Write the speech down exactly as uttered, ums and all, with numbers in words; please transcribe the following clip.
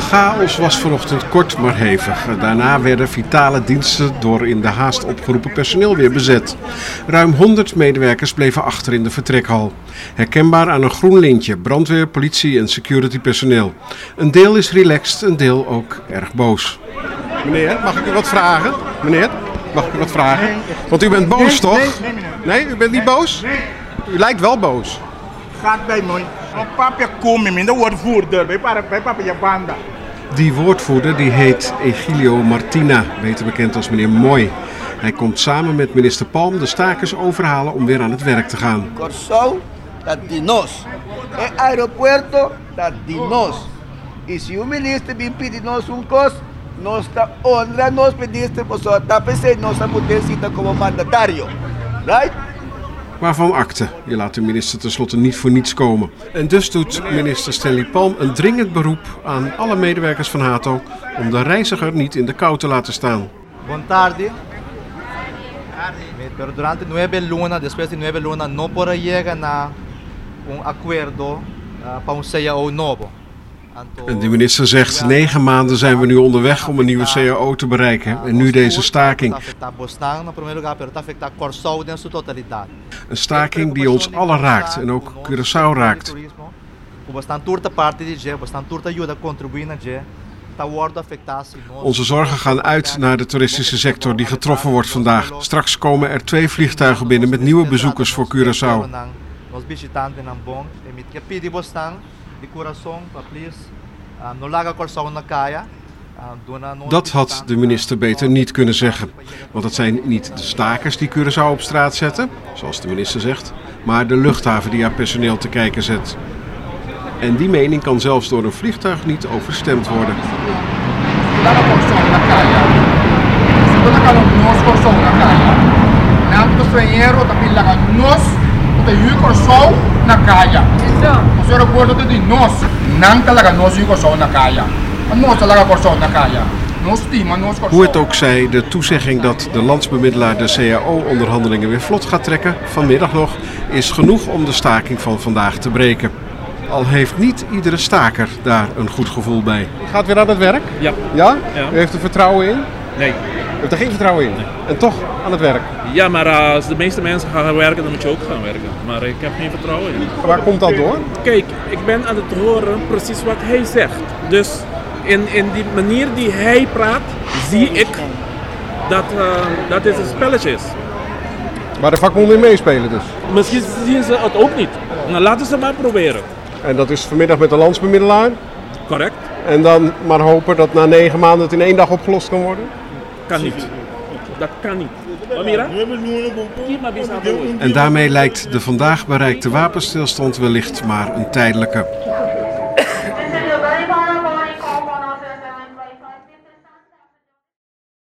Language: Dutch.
De chaos was vanochtend kort maar hevig. Daarna werden vitale diensten door in de haast opgeroepen personeel weer bezet. Ruim honderd medewerkers bleven achter in de vertrekhal. Herkenbaar aan een groen lintje, brandweer, politie en security personeel. Een deel is relaxed, een deel ook erg boos. Meneer, mag ik u wat vragen? Meneer, mag ik u wat vragen? Want u bent boos, toch? Nee, nee, meneer. Nee, u bent niet boos? Nee. U lijkt wel boos. Gaat bij mij. Een papje komen in de woordvoerder. Bij papa je banda. Die woordvoerder die heet Egilio Martina, beter bekend als meneer Mooi. Hij komt samen met minister Palm de stakers overhalen om weer aan het werk te gaan. Corsão tá de nós. É aeroporto tá de nós. E se o ministro vem pedir nós um coisa, nós tá honra nós ministro, pois só tá pensando nossa mudança como mandatário. Right? Waarvan akte? Je laat de minister tenslotte niet voor niets komen. En dus doet minister Stanley Palm een dringend beroep aan alle medewerkers van Hato om de reiziger niet in de kou te laten staan. Buon tardi. Pero durante nueve luna, después de nueve luna, no podrá llegar a un acuerdo uh, para un C A O novo. En de minister zegt, negen maanden zijn we nu onderweg om een nieuwe C A O te bereiken. En nu deze staking. Een staking die ons allen raakt en ook Curaçao raakt. Onze zorgen gaan uit naar de toeristische sector die getroffen wordt vandaag. Straks komen er twee vliegtuigen binnen met nieuwe bezoekers voor Curaçao. Dat had de minister beter niet kunnen zeggen. Want het zijn niet de stakers die Curaçao op straat zetten, zoals de minister zegt, maar de luchthaven die haar personeel te kijken zet. En die mening kan zelfs door een vliegtuig niet overstemd worden. Hoe het ook zij, de toezegging dat de landsbemiddelaar de C A O-onderhandelingen weer vlot gaat trekken, vanmiddag nog, is genoeg om de staking van vandaag te breken. Al heeft niet iedere staker daar een goed gevoel bij. Gaat weer aan het werk? Ja. Ja? Ja. U heeft er vertrouwen in? Nee. U heeft er geen vertrouwen in? Nee. En toch aan het werk? Ja, maar als de meeste mensen gaan werken, dan moet je ook gaan werken. Maar ik heb geen vertrouwen in. Waar komt dat door? Kijk, ik ben aan het horen precies wat hij zegt. Dus in, in die manier die hij praat, zie ik dat, uh, dat dit een spelletje is. Waar de vakbonden in meespelen dus? Misschien zien ze het ook niet. Nou, laten ze maar proberen. En dat is vanmiddag met de landsbemiddelaar? Correct. En dan maar hopen dat na negen maanden het in één dag opgelost kan worden? Kan niet. Dat kan niet. Amira? En daarmee lijkt de vandaag bereikte wapenstilstand wellicht maar een tijdelijke.